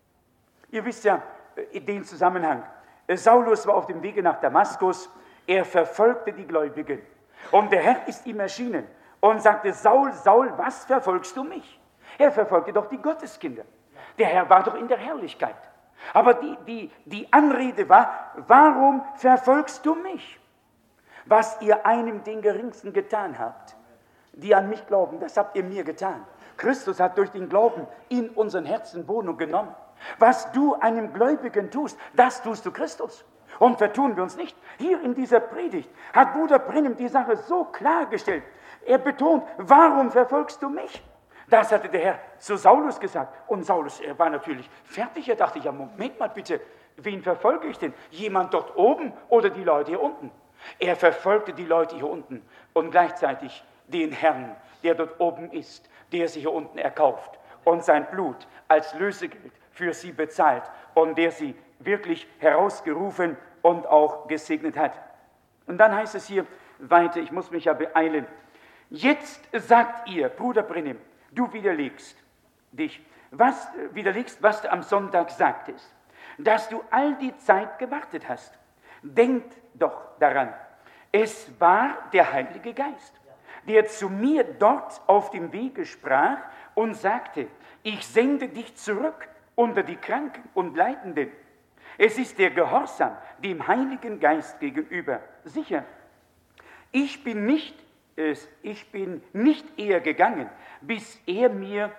Ihr wisst ja den Zusammenhang. Saulus war auf dem Wege nach Damaskus, er verfolgte die Gläubigen und der Herr ist ihm erschienen und sagte, Saul, Saul, was verfolgst du mich? Er verfolgte doch die Gotteskinder. Der Herr war doch in der Herrlichkeit. Aber die, die, die Anrede war, warum verfolgst du mich? Was ihr einem den Geringsten getan habt, die an mich glauben, das habt ihr mir getan. Christus hat durch den Glauben in unseren Herzen Wohnung genommen. Was du einem Gläubigen tust, das tust du Christus. Und vertun wir uns nicht. Hier in dieser Predigt hat Bruder Brennem die Sache so klargestellt. Er betont, warum verfolgst du mich? Das hatte der Herr zu Saulus gesagt. Und Saulus, er war natürlich fertig. Er dachte, ja, Moment mal bitte, wen verfolge ich denn? Jemand dort oben oder die Leute hier unten? Er verfolgte die Leute hier unten und gleichzeitig den Herrn, der dort oben ist, der sie hier unten erkauft und sein Blut als Lösegeld für sie bezahlt und der sie wirklich herausgerufen und auch gesegnet hat. Und dann heißt es hier weiter, ich muss mich ja beeilen, jetzt sagt ihr, Bruder Brennem, du widerlegst dich, was widerlegst, was du am Sonntag sagtest, dass du all die Zeit gewartet hast. Denkt doch daran, es war der Heilige Geist, der zu mir dort auf dem Wege sprach und sagte, ich sende dich zurück unter die Kranken und Leidenden. Es ist der Gehorsam dem Heiligen Geist gegenüber sicher. Ich bin nicht, ich bin nicht eher gegangen, bis er mir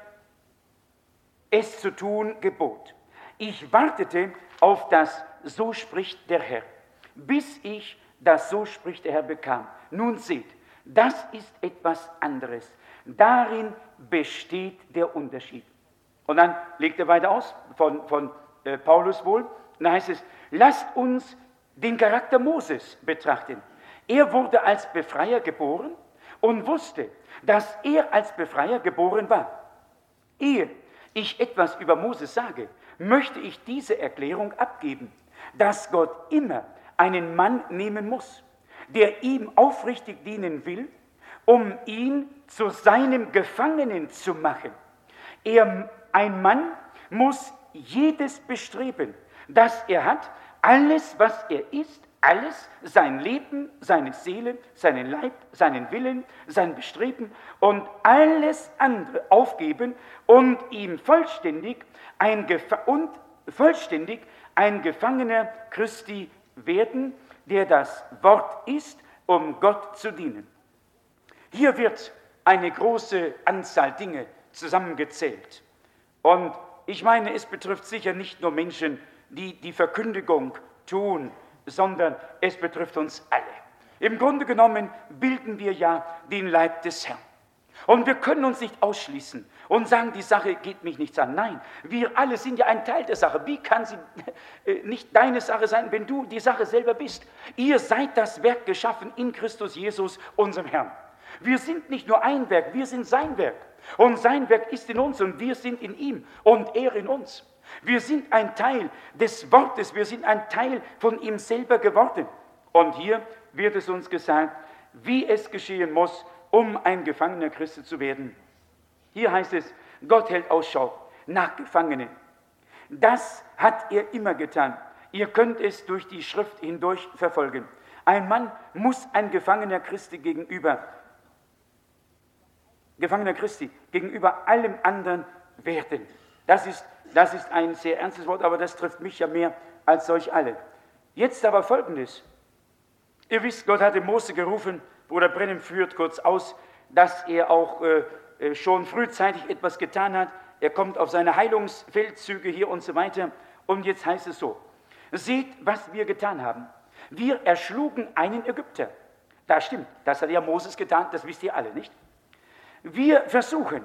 es zu tun gebot. Ich wartete auf das So spricht der Herr, bis ich das So spricht der Herr bekam. Nun seht, das ist etwas anderes. Darin besteht der Unterschied. Und dann legt er weiter aus, von, von äh, Paulus wohl, und dann heißt es, lasst uns den Charakter Moses betrachten. Er wurde als Befreier geboren und wusste, dass er als Befreier geboren war. Ehe ich etwas über Moses sage, möchte ich diese Erklärung abgeben, dass Gott immer einen Mann nehmen muss, der ihm aufrichtig dienen will, um ihn zu seinem Gefangenen zu machen. Er, ein Mann muss jedes bestreben, das er hat, alles, was er ist, alles, sein Leben, seine Seele, seinen Leib, seinen Willen, sein Bestreben und alles andere aufgeben und ihm vollständig ein, Gef- und vollständig ein Gefangener Christi werden, der das Wort ist, um Gott zu dienen. Hier wird eine große Anzahl Dinge zusammengezählt. Und ich meine, es betrifft sicher nicht nur Menschen, die die Verkündigung tun, sondern es betrifft uns alle. Im Grunde genommen bilden wir ja den Leib des Herrn. Und wir können uns nicht ausschließen und sagen, die Sache geht mich nichts an. Nein, wir alle sind ja ein Teil der Sache. Wie kann sie nicht deine Sache sein, wenn du die Sache selber bist? Ihr seid das Werk geschaffen in Christus Jesus, unserem Herrn. Wir sind nicht nur ein Werk, wir sind sein Werk. Und sein Werk ist in uns und wir sind in ihm und er in uns. Wir sind ein Teil des Wortes, wir sind ein Teil von ihm selber geworden. Und hier wird es uns gesagt, wie es geschehen muss, um ein Gefangener Christi zu werden. Hier heißt es, Gott hält Ausschau nach Gefangenen. Das hat er immer getan. Ihr könnt es durch die Schrift hindurch verfolgen. Ein Mann muss ein Gefangener Christi gegenüber, Gefangener Christi gegenüber allem anderen werden. Das ist, das ist ein sehr ernstes Wort, aber das trifft mich ja mehr als solch alle. Jetzt aber Folgendes. Ihr wisst, Gott hatte Mose gerufen, Bruder Brennem führt kurz aus, dass er auch äh, schon frühzeitig etwas getan hat. Er kommt auf seine Heilungsfeldzüge hier und so weiter. Und jetzt heißt es so, seht, was wir getan haben. Wir erschlugen einen Ägypter. Das stimmt, das hat ja Moses getan, das wisst ihr alle, nicht? Wir versuchen,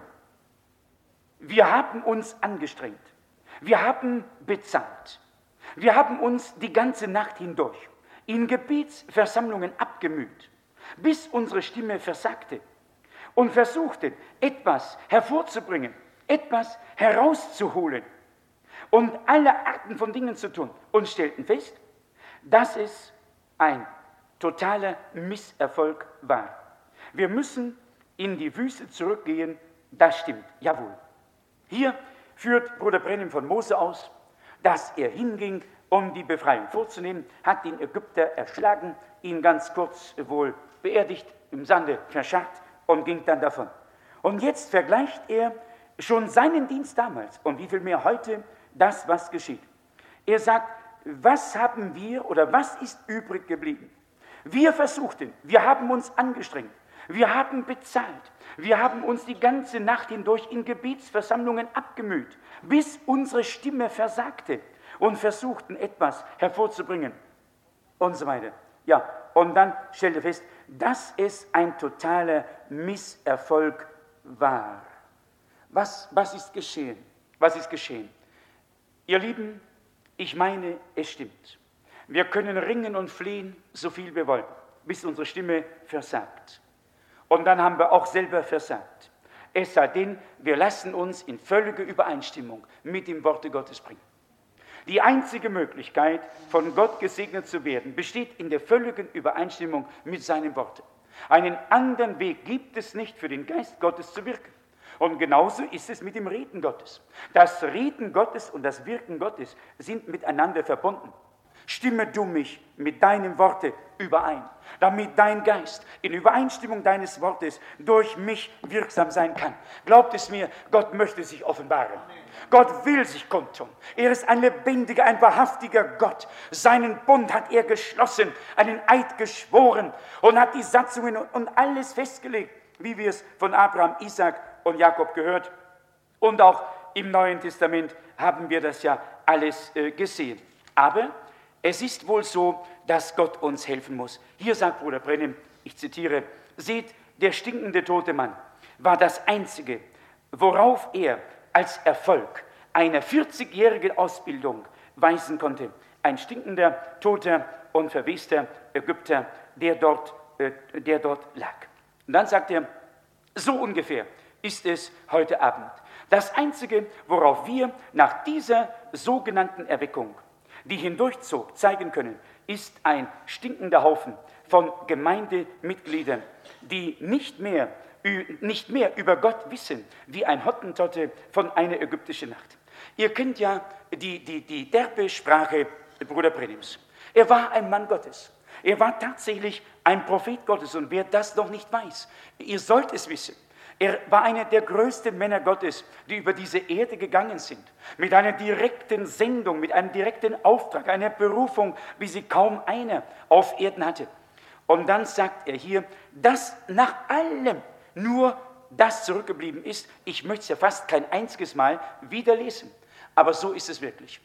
wir haben uns angestrengt, wir haben bezahlt, wir haben uns die ganze Nacht hindurch in Gebetsversammlungen abgemüht, bis unsere Stimme versagte und versuchten, etwas hervorzubringen, etwas herauszuholen und alle Arten von Dingen zu tun und stellten fest, dass es ein totaler Misserfolg war. Wir müssen in die Wüste zurückgehen, das stimmt, jawohl. Hier führt Bruder Brennem von Mose aus, dass er hinging, um die Befreiung vorzunehmen, hat den Ägypter erschlagen, ihn ganz kurz wohl beerdigt, im Sande verscharrt und ging dann davon. Und jetzt vergleicht er schon seinen Dienst damals und wie viel mehr heute das, was geschieht. Er sagt, was haben wir oder was ist übrig geblieben? Wir versuchten, wir haben uns angestrengt, wir haben bezahlt, wir haben uns die ganze Nacht hindurch in Gebetsversammlungen abgemüht, bis unsere Stimme versagte und versuchten, etwas hervorzubringen und so weiter. Ja, und dann stellte er fest, dass es ein totaler Misserfolg war. Was, was ist geschehen? Was ist geschehen? Ihr Lieben, ich meine, es stimmt. Wir können ringen und flehen, so viel wir wollen, bis unsere Stimme versagt. Und dann haben wir auch selber versagt. Es sei denn, wir lassen uns in völlige Übereinstimmung mit dem Worte Gottes bringen. Die einzige Möglichkeit, von Gott gesegnet zu werden, besteht in der völligen Übereinstimmung mit seinem Wort. Einen anderen Weg gibt es nicht, für den Geist Gottes zu wirken. Und genauso ist es mit dem Reden Gottes. Das Reden Gottes und das Wirken Gottes sind miteinander verbunden. Stimme du mich mit deinem Worte überein, damit dein Geist in Übereinstimmung deines Wortes durch mich wirksam sein kann. Glaubt es mir, Gott möchte sich offenbaren. Gott will sich kundtun. Er ist ein lebendiger, ein wahrhaftiger Gott. Seinen Bund hat er geschlossen, einen Eid geschworen und hat die Satzungen und alles festgelegt, wie wir es von Abraham, Isaak und Jakob gehört. Und auch im Neuen Testament haben wir das ja alles äh, gesehen. Aber es ist wohl so, dass Gott uns helfen muss. Hier sagt Bruder Brennim, ich zitiere, seht, der stinkende tote Mann war das Einzige, worauf er als Erfolg einer vierzigjährigen Ausbildung weisen konnte. Ein stinkender, toter und verwester Ägypter, der dort, äh, der dort lag. Und dann sagt er, so ungefähr ist es heute Abend. Das Einzige, worauf wir nach dieser sogenannten Erweckung, die hindurchzog, zeigen können, ist ein stinkender Haufen von Gemeindemitgliedern, die nicht mehr, nicht mehr über Gott wissen, wie ein Hottentotte von einer ägyptischen Nacht. Ihr kennt ja die, die, die derbe Sprache Bruder Brennims. Er war ein Mann Gottes. Er war tatsächlich ein Prophet Gottes. Und wer das noch nicht weiß, ihr sollt es wissen. Er war einer der größten Männer Gottes, die über diese Erde gegangen sind. Mit einer direkten Sendung, mit einem direkten Auftrag, einer Berufung, wie sie kaum einer auf Erden hatte. Und dann sagt er hier, dass nach allem nur das zurückgeblieben ist. Ich möchte es ja fast kein einziges Mal wieder lesen. Aber so ist es wirklich.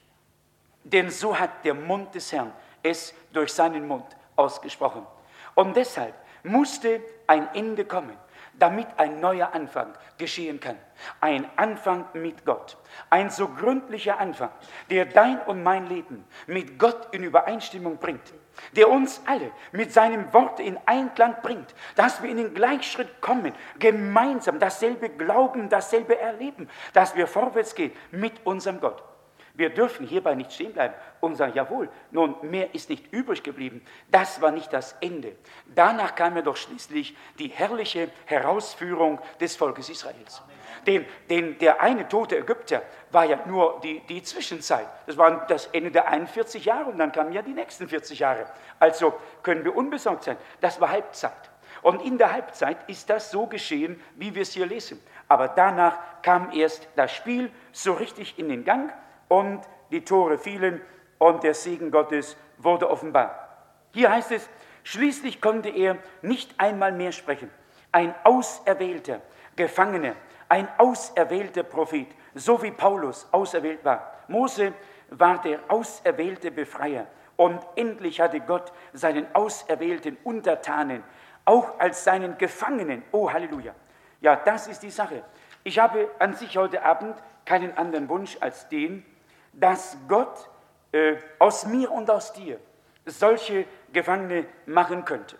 Denn so hat der Mund des Herrn es durch seinen Mund ausgesprochen. Und deshalb musste ein Ende kommen, damit ein neuer Anfang geschehen kann. Ein Anfang mit Gott. Ein so gründlicher Anfang, der dein und mein Leben mit Gott in Übereinstimmung bringt. Der uns alle mit seinem Wort in Einklang bringt, dass wir in den Gleichschritt kommen, gemeinsam dasselbe glauben, dasselbe erleben, dass wir vorwärts gehen mit unserem Gott. Wir dürfen hierbei nicht stehen bleiben und sagen, jawohl, nun, mehr ist nicht übrig geblieben. Das war nicht das Ende. Danach kam ja doch schließlich die herrliche Herausführung des Volkes Israels. Denn, denn der eine tote Ägypter war ja nur die, die Zwischenzeit. Das war das Ende der einundvierzig Jahre und dann kamen ja die nächsten vierzig Jahre. Also können wir unbesorgt sein. Das war Halbzeit. Und in der Halbzeit ist das so geschehen, wie wir es hier lesen. Aber danach kam erst das Spiel so richtig in den Gang. Und die Tore fielen und der Segen Gottes wurde offenbar. Hier heißt es, schließlich konnte er nicht einmal mehr sprechen. Ein auserwählter Gefangener, ein auserwählter Prophet, so wie Paulus auserwählt war. Mose war der auserwählte Befreier und endlich hatte Gott seinen auserwählten Untertanen, auch als seinen Gefangenen. Oh, Halleluja. Ja, das ist die Sache. Ich habe an sich heute Abend keinen anderen Wunsch als den, dass Gott äh, aus mir und aus dir solche Gefangene machen könnte.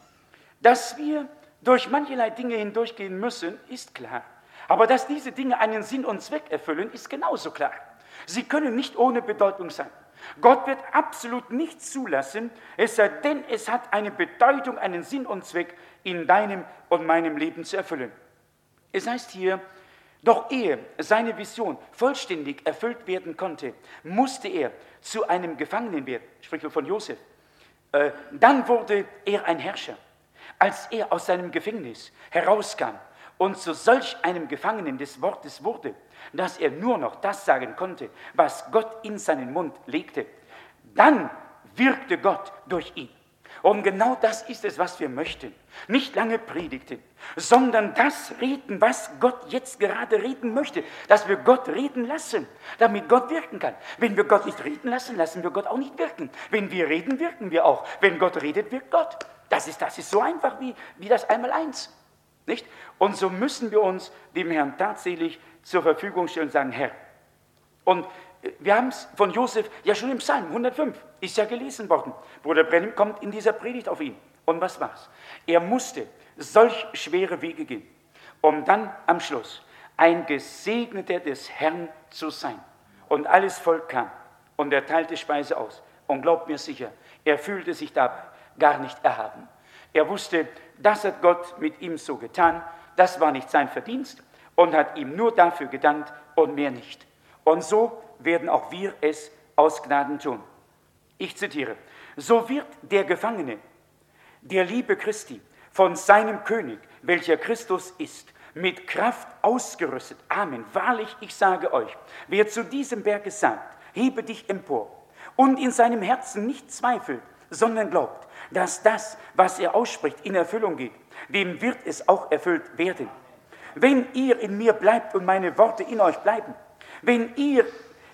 Dass wir durch mancherlei Dinge hindurchgehen müssen, ist klar. Aber dass diese Dinge einen Sinn und Zweck erfüllen, ist genauso klar. Sie können nicht ohne Bedeutung sein. Gott wird absolut nichts zulassen, es sei denn, es hat eine Bedeutung, einen Sinn und Zweck in deinem und meinem Leben zu erfüllen. Es heißt hier, doch ehe seine Vision vollständig erfüllt werden konnte, musste er zu einem Gefangenen werden, spricht von Josef. Äh, dann wurde er ein Herrscher. als er aus seinem Gefängnis herauskam und zu solch einem Gefangenen des Wortes wurde, dass er nur noch das sagen konnte, was Gott in seinen Mund legte, dann wirkte Gott durch ihn. Und genau das ist es, was wir möchten. Nicht lange predigten, sondern das reden, was Gott jetzt gerade reden möchte. Dass wir Gott reden lassen, damit Gott wirken kann. Wenn wir Gott nicht reden lassen, lassen wir Gott auch nicht wirken. Wenn wir reden, wirken wir auch. Wenn Gott redet, wirkt Gott. Das ist, das ist so einfach wie, wie das Einmaleins. Nicht? Und so müssen wir uns dem Herrn tatsächlich zur Verfügung stellen und sagen, Herr. Und wir haben es von Josef ja schon im Psalm hundertfünf, ist ja gelesen worden. Bruder Brennim kommt in dieser Predigt auf ihn. Und was war's? Er musste solch schwere Wege gehen, um dann am Schluss ein Gesegneter des Herrn zu sein. Und alles Volk kam und er teilte Speise aus. Und glaubt mir sicher, er fühlte sich dabei gar nicht erhaben. Er wusste, das hat Gott mit ihm so getan, das war nicht sein Verdienst und hat ihm nur dafür gedankt und mehr nicht. Und so werden auch wir es aus Gnaden tun. Ich zitiere, so wird der Gefangene der Liebe Christi von seinem König, welcher Christus ist, mit Kraft ausgerüstet. Amen. Wahrlich, ich sage euch, wer zu diesem Berge sagt, hebe dich empor und in seinem Herzen nicht zweifelt, sondern glaubt, dass das, was er ausspricht, in Erfüllung geht, dem wird es auch erfüllt werden. Wenn ihr in mir bleibt und meine Worte in euch bleiben, wenn ihr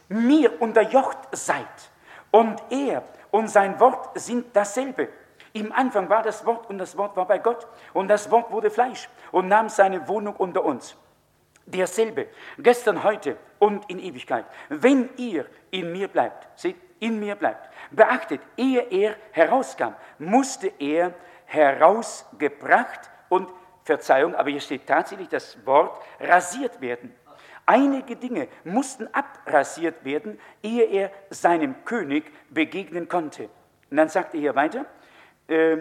mir unterjocht seid und er und sein Wort sind dasselbe. Im Anfang war das Wort und das Wort war bei Gott und das Wort wurde Fleisch und nahm seine Wohnung unter uns. Derselbe, gestern, heute und in Ewigkeit. Wenn ihr in mir bleibt, seht, in mir bleibt, beachtet, ehe er herauskam, musste er herausgebracht und, Verzeihung, aber hier steht tatsächlich das Wort, rasiert werden. Einige Dinge mussten abrasiert werden, ehe er seinem König begegnen konnte. Und dann sagt er hier weiter, äh,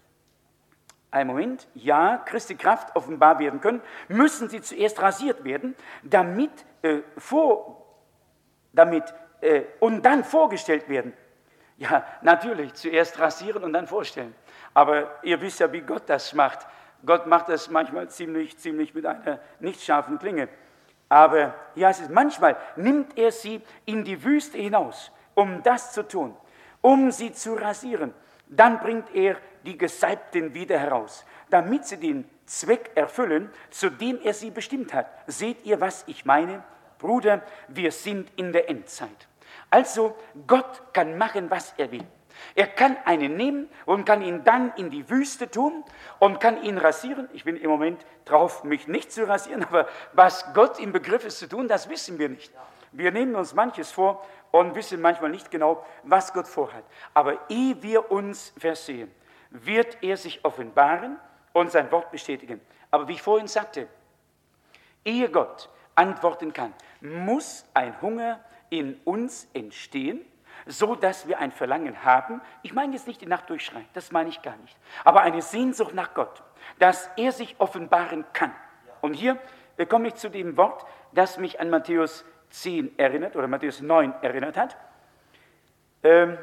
einen Moment, ja, Christi Kraft offenbar werden können, müssen sie zuerst rasiert werden, damit, äh, vor, damit äh, und dann vorgestellt werden. Ja, natürlich, zuerst rasieren und dann vorstellen. Aber ihr wisst ja, wie Gott das macht. Gott macht das manchmal ziemlich, ziemlich mit einer nicht scharfen Klinge. Aber hier heißt es, manchmal nimmt er sie in die Wüste hinaus, um das zu tun, um sie zu rasieren. Dann bringt er die Gesalbten wieder heraus, damit sie den Zweck erfüllen, zu dem er sie bestimmt hat. Seht ihr, was ich meine? Bruder, wir sind in der Endzeit. Also, Gott kann machen, was er will. Er kann einen nehmen und kann ihn dann in die Wüste tun und kann ihn rasieren. Ich bin im Moment drauf, mich nicht zu rasieren, aber was Gott im Begriff ist zu tun, das wissen wir nicht. Wir nehmen uns manches vor und wissen manchmal nicht genau, was Gott vorhat. Aber ehe wir uns versehen, wird er sich offenbaren und sein Wort bestätigen. Aber wie ich vorhin sagte, ehe Gott antworten kann, muss ein Hunger in uns entstehen, so dass wir ein Verlangen haben. Ich meine jetzt nicht die Nacht durchschreien, das meine ich gar nicht. Aber eine Sehnsucht nach Gott, dass er sich offenbaren kann. Und hier komme ich zu dem Wort, das mich an Matthäus zehn erinnert, oder Matthäus neun erinnert hat. Ähm,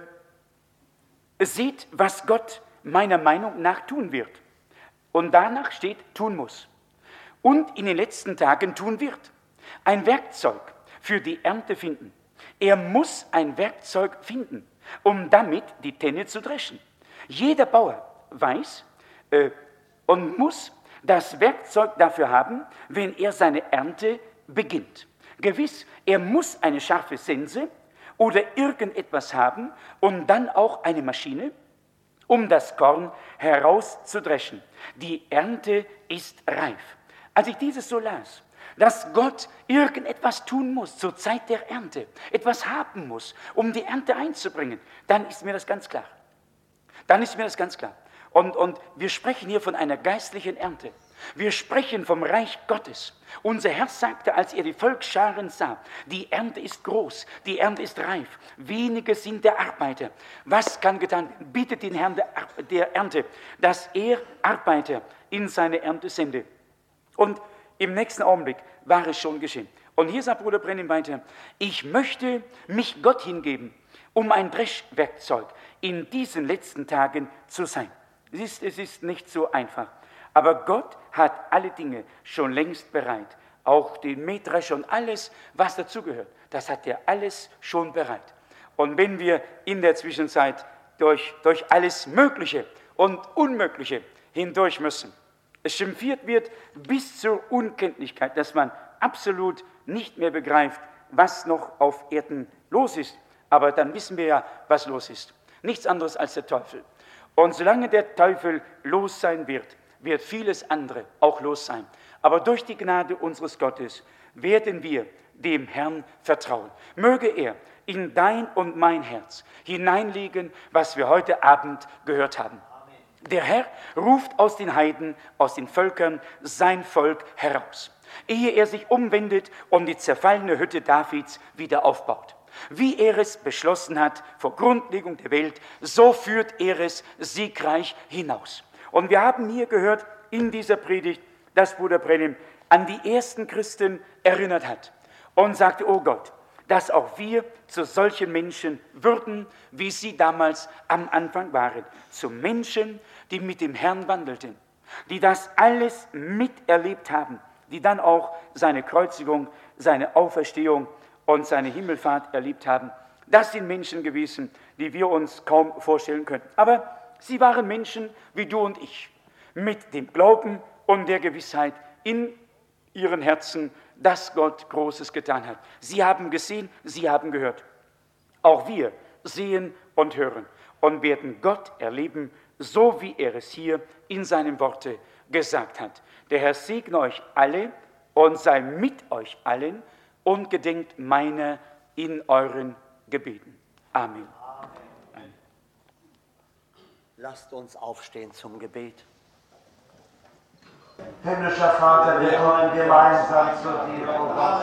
seht, was Gott meiner Meinung nach tun wird. Und danach steht, tun muss. Und in den letzten Tagen tun wird. Ein Werkzeug für die Ernte finden. Er muss ein Werkzeug finden, um damit die Tenne zu dreschen. Jeder Bauer weiß äh, und muss das Werkzeug dafür haben, wenn er seine Ernte beginnt. Gewiss, er muss eine scharfe Sense oder irgendetwas haben und dann auch eine Maschine, um das Korn herauszudreschen. Die Ernte ist reif. Als ich dieses so las, dass Gott irgendetwas tun muss zur Zeit der Ernte, etwas haben muss, um die Ernte einzubringen, dann ist mir das ganz klar. Dann ist mir das ganz klar. Und, und wir sprechen hier von einer geistlichen Ernte. Wir sprechen vom Reich Gottes. Unser Herr sagte, als er die Volksscharen sah, die Ernte ist groß, die Ernte ist reif, wenige sind der Arbeiter. Was kann getan werden? Bittet den Herrn der, der Ernte, dass er Arbeiter in seine Ernte sende. Und im nächsten Augenblick war es schon geschehen. Und hier sagt Bruder Brennim weiter, ich möchte mich Gott hingeben, um ein Dreschwerkzeug in diesen letzten Tagen zu sein. Es ist, es ist nicht so einfach. Aber Gott hat alle Dinge schon längst bereit. Auch den Mähdrescher und alles, was dazugehört. Das hat er alles schon bereit. Und wenn wir in der Zwischenzeit durch, durch alles Mögliche und Unmögliche hindurch müssen, es schimpfiert wird bis zur Unkenntlichkeit, dass man absolut nicht mehr begreift, was noch auf Erden los ist. Aber dann wissen wir ja, was los ist. Nichts anderes als der Teufel. Und solange der Teufel los sein wird, wird vieles andere auch los sein. Aber durch die Gnade unseres Gottes werden wir dem Herrn vertrauen. Möge er in dein und mein Herz hineinlegen, was wir heute Abend gehört haben. Der Herr ruft aus den Heiden, aus den Völkern sein Volk heraus, ehe er sich umwendet und die zerfallene Hütte Davids wieder aufbaut. Wie er es beschlossen hat vor Grundlegung der Welt, so führt er es siegreich hinaus. Und wir haben hier gehört in dieser Predigt, dass Bruder Branham an die ersten Christen erinnert hat und sagte, oh Gott, dass auch wir zu solchen Menschen würden, wie sie damals am Anfang waren. Zu Menschen, die mit dem Herrn wandelten, die das alles miterlebt haben, die dann auch seine Kreuzigung, seine Auferstehung und seine Himmelfahrt erlebt haben. Das sind Menschen gewesen, die wir uns kaum vorstellen können. Aber sie waren Menschen wie du und ich, mit dem Glauben und der Gewissheit in ihren Herzen, dass Gott Großes getan hat. Sie haben gesehen, sie haben gehört. Auch wir sehen und hören und werden Gott erleben, so wie er es hier in seinem Worte gesagt hat. Der Herr segne euch alle und sei mit euch allen und gedenkt meiner in euren Gebeten. Amen. Amen. Lasst uns aufstehen zum Gebet. Himmlischer Vater, wir kommen gemeinsam zu dir, o Gott.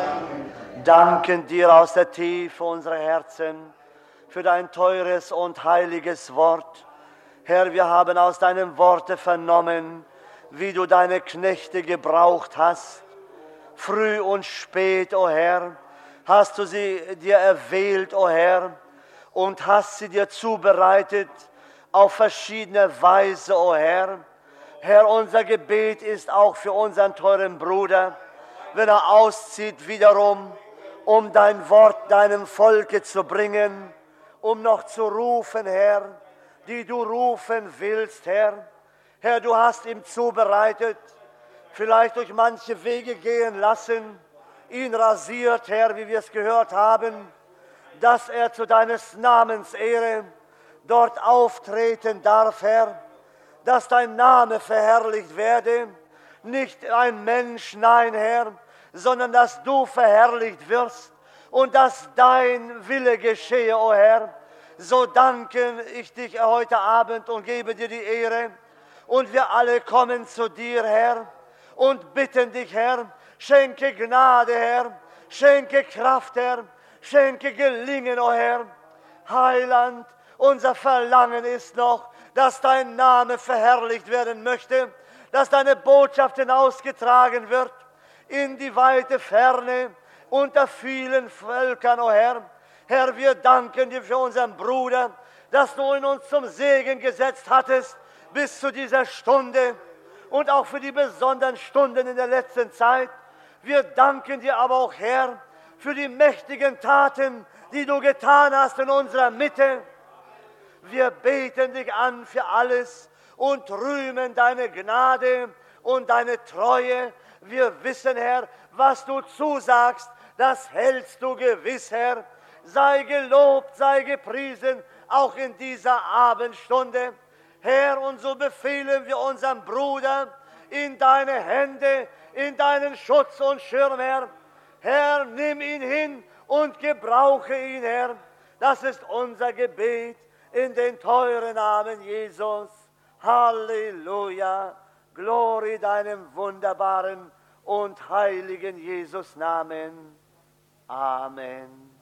Danken dir aus der Tiefe unserer Herzen für dein teures und heiliges Wort. Herr, wir haben aus deinem Worte vernommen, wie du deine Knechte gebraucht hast. Früh und spät, o Herr, hast du sie dir erwählt, o Herr, und hast sie dir zubereitet auf verschiedene Weise, o Herr. Herr, unser Gebet ist auch für unseren teuren Bruder, wenn er auszieht wiederum, um dein Wort deinem Volke zu bringen, um noch zu rufen, Herr, die du rufen willst, Herr. Herr, du hast ihm zubereitet, vielleicht durch manche Wege gehen lassen, ihn rasiert, Herr, wie wir es gehört haben, dass er zu deines Namens Ehre dort auftreten darf, Herr, dass dein Name verherrlicht werde, nicht ein Mensch, nein, Herr, sondern dass du verherrlicht wirst und dass dein Wille geschehe, o Herr. So danke ich dich heute Abend und gebe dir die Ehre. Und wir alle kommen zu dir, Herr, und bitten dich, Herr, schenke Gnade, Herr, schenke Kraft, Herr, schenke Gelingen, o Herr. Heiland, unser Verlangen ist noch, dass dein Name verherrlicht werden möchte, dass deine Botschaft hinausgetragen wird in die weite Ferne unter vielen Völkern, o Herr. Herr, wir danken dir für unseren Bruder, dass du ihn uns zum Segen gesetzt hattest bis zu dieser Stunde und auch für die besonderen Stunden in der letzten Zeit. Wir danken dir aber auch, Herr, für die mächtigen Taten, die du getan hast in unserer Mitte. Wir beten dich an für alles und rühmen deine Gnade und deine Treue. Wir wissen, Herr, was du zusagst, das hältst du gewiss, Herr. Sei gelobt, sei gepriesen, auch in dieser Abendstunde. Herr, und so befehlen wir unseren Bruder in deine Hände, in deinen Schutz und Schirm, Herr. Herr, nimm ihn hin und gebrauche ihn, Herr. Das ist unser Gebet in den teuren Namen Jesus. Halleluja. Glory deinem wunderbaren und heiligen Jesus Namen. Amen.